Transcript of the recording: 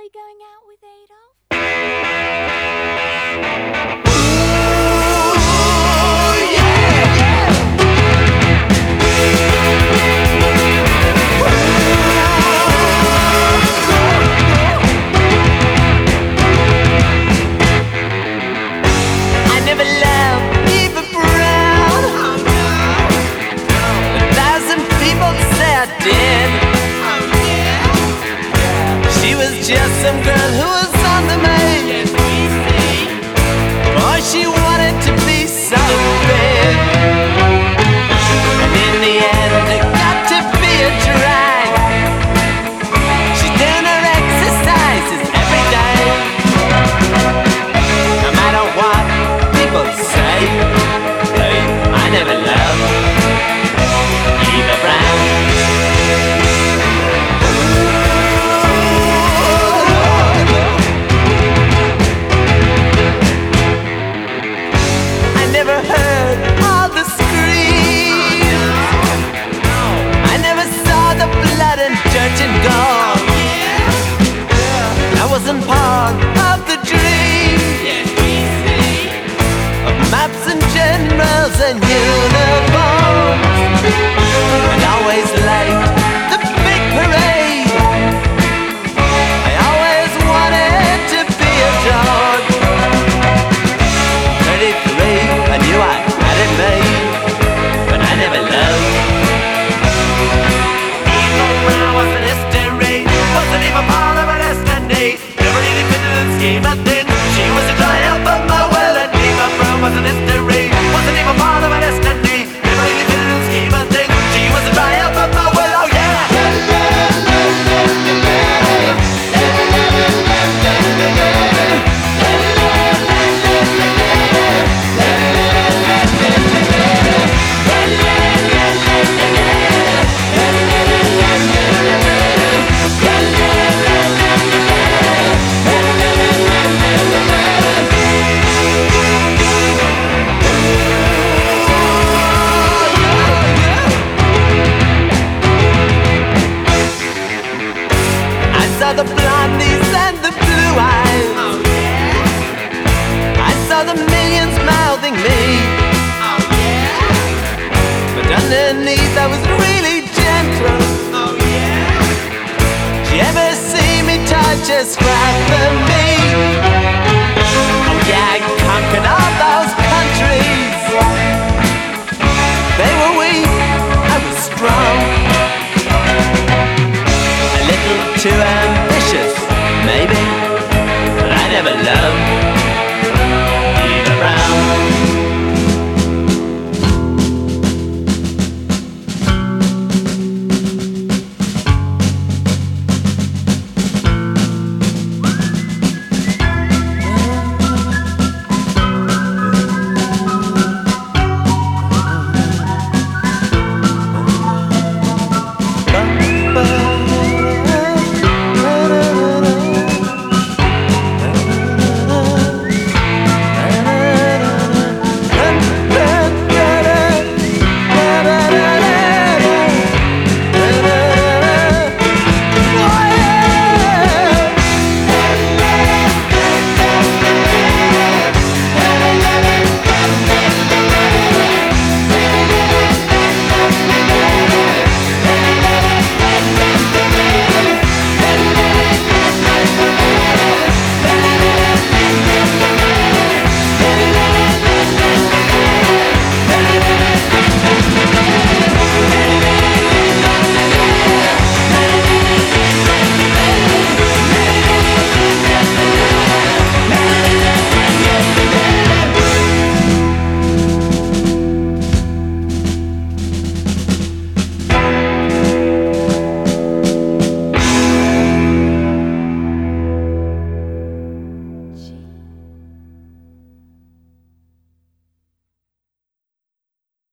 really going out with Adolf? I never loved Eva Brown. A thousand people say I did. She was just some girl who was on the main. Boy, she wanted to be so big. And in the end, it got to be a drag. She's doing her exercises every day. No matter what people say, hey, I never loved Eva Brown. I never heard all the screams. I never saw the blood and dirt and gore. I wasn't part of the dream of maps and generals and uniforms, and always late the big parade. I always wanted to be adored. 33, I knew I had it made, but I never loved Eva Brown. Was an history, wasn't even part of a destiny. Never really fit in the scheme of things. She was a dry up of my well, and Eva Brown was an history, wasn't even part of a destiny. Never really fit in the scheme of things. She was a dry up of my well, oh yeah. I saw the blondies and the blue eyes. I saw the millions mouthing me. But underneath I was really gentle. She ever see me touch a scrap of me? Oh yeah, I conquered all those countries. They were weak, I was strong. A little too ambitious, maybe, but I never loved